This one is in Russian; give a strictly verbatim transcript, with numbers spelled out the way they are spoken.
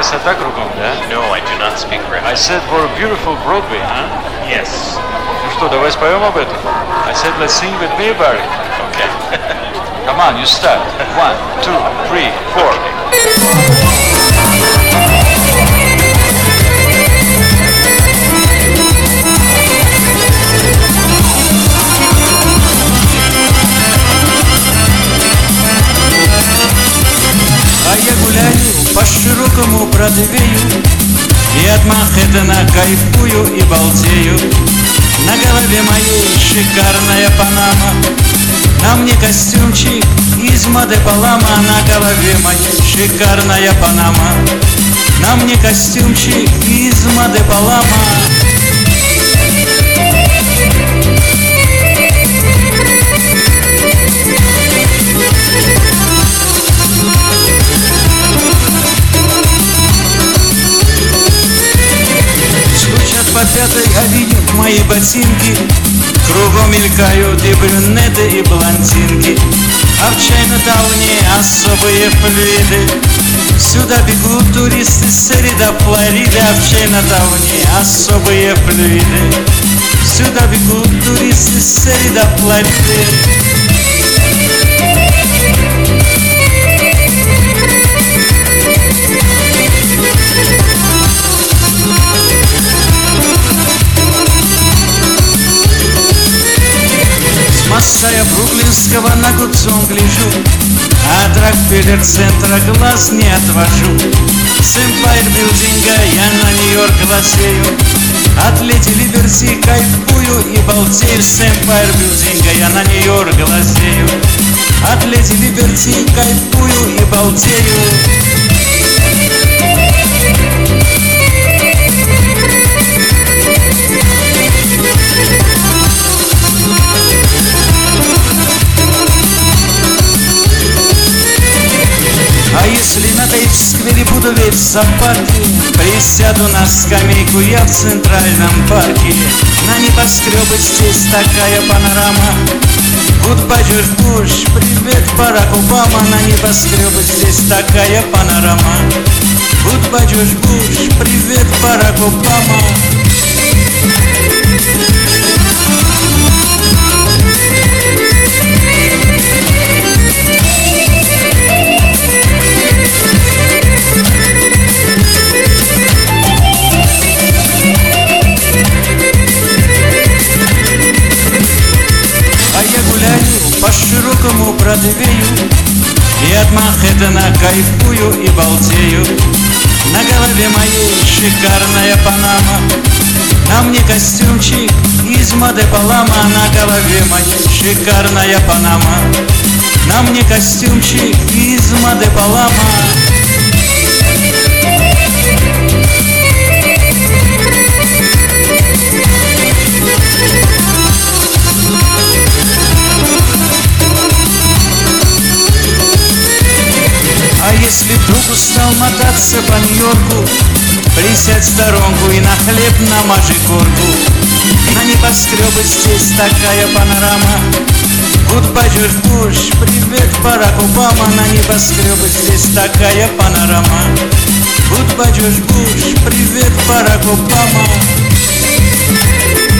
красота кругом, да? No, I do not speak I French. said for a beautiful Broadway, huh? Yes. Ну что, давай споем об этом? I said let's sing with me about it. Okay. Come on, you start. One, two, three, four. А я гуляю по широкому Бродвею и от Манхэттена кайфую и балдею. На голове моей шикарная панама, на мне костюмчик из Мадепалама. На голове моей шикарная панама, на мне костюмчик из Мадепалама. По пятой авеню мои ботинки, кругом мелькают и брюнеты, и блондинки. А в Чайна-тауне особые флюиды, сюда бегут туристы с Рида, Флориды. А в Чайна-тауне особые флюиды, сюда бегут туристы с Рида, Флориды. Масса я бруклинского на Гудзон гляжу, от Рокфеллер-центра глаз не отвожу. С Эмпайр Билдинга я на Нью-Йорк глазею, от Леди Либерти кайфую и балдею. С Эмпайр Билдинга я на Нью-Йорк глазею, от Леди Либерти кайфую и балдею. А если на Тейпс-сквере буду весь в зоопарке, присяду на скамейку я в Центральном парке. На небоскребы здесь такая панорама. Goodbye, Джордж Буш, привет, Барак Обама. На небоскребы здесь такая панорама. Goodbye, Джордж Буш, привет, Барак Обама. По широкому Бродвею и от Манхэттена кайфую и балдею. На голове моей шикарная панама, на мне костюмчик из Мадепалама. На голове моей шикарная панама, на мне костюмчик из Мадепалама. А если вдруг устал мотаться по Нью-Йорку, присядь в сторонку и на хлеб намажи корку. На небоскребы здесь такая панорама. Goodbye, Джордж Буш, привет, Барак Обама. На небоскребы здесь такая панорама. Goodbye, Джордж Буш, привет, Барак Обама.